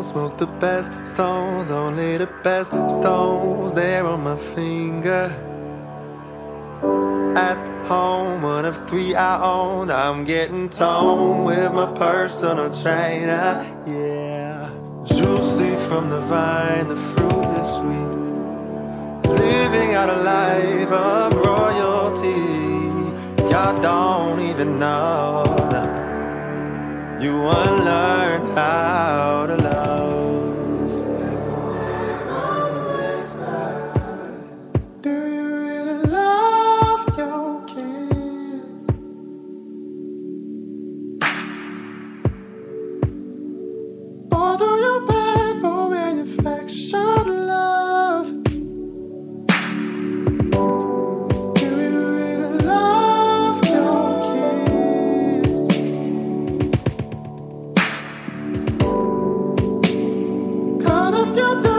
smoke the best stones, only the best stones there on my finger. At home, one of three I own. I'm getting toned with my personal trainer. Yeah, juicy from the vine, the fruit is sweet. Living out a life of royalty. Y'all don't even know. You unlearn how to love. Do you really love your kids? Or do you beg for manufactured love? Do you really love your kids? Cause if you do,